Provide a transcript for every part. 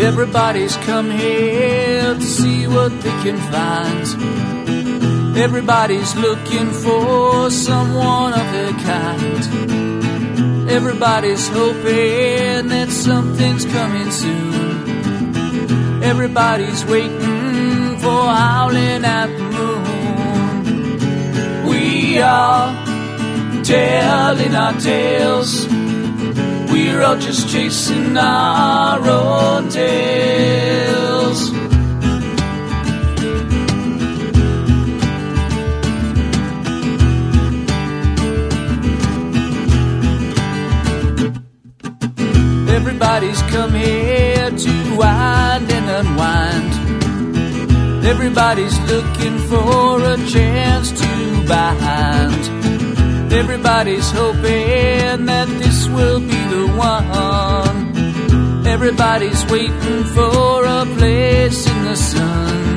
Everybody's come here to see what they can find. Everybody's looking for someone of their kind. Everybody's hoping that something's coming soon. Everybody's waiting for howling at the moon. We are telling our tales. We're all just chasing our own tails. Everybody's come here to wind and unwind. Everybody's looking for a chance to bind. Everybody's hoping that this will be the one. Everybody's waiting for a place in the sun.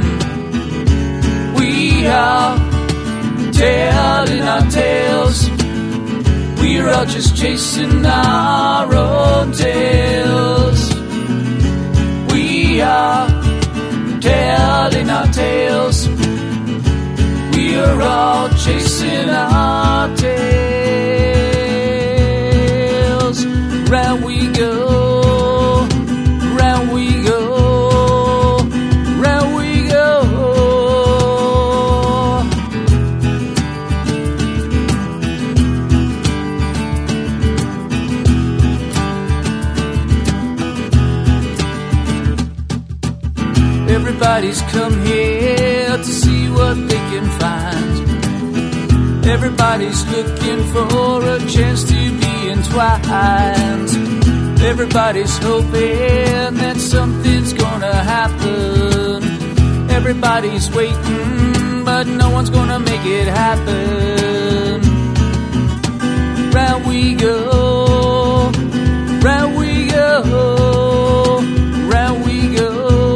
We are telling our tales. We're all just chasing our own tails. We are telling our tales. We're all chasing our tails. Round we go, round we go, round we go. Everybody's come here to see what they can find. Everybody's looking for a chance to be entwined. Everybody's hoping that something's gonna happen. Everybody's waiting, but no one's gonna make it happen. Round we go, round we go, round we go.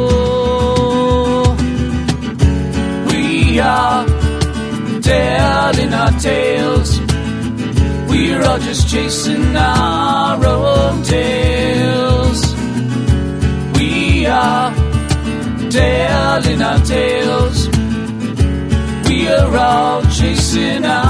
We are telling our tales. We're all just chasing our own tails. We are telling our tales. We are all chasing our